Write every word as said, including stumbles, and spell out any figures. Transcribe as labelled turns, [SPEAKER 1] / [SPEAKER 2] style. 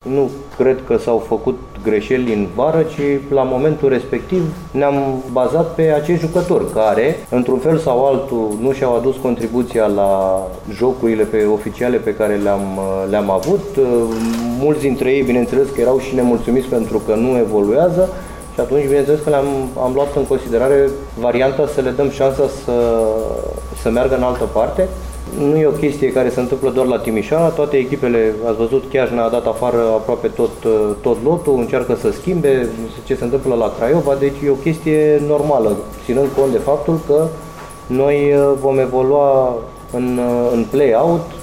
[SPEAKER 1] Nu cred că s-au făcut greșeli în vară, ci la momentul respectiv ne-am bazat pe acești jucători care, într-un fel sau altul, nu și-au adus contribuția la jocurile pe oficiale pe care le-am, le-am avut. Mulți dintre ei, bineînțeles, că erau și nemulțumiți pentru că nu evoluează și atunci, bineînțeles, că le-am am luat în considerare varianta să le dăm șansa să, să meargă în altă parte. Nu e o chestie care se întâmplă doar la Timișoara, toate echipele, ați văzut, chiar ne-a dat afară aproape tot, tot lotul, încearcă să schimbe ce se întâmplă la Craiova, deci e o chestie normală, ținând cont de faptul că noi vom evolua în, în play-out.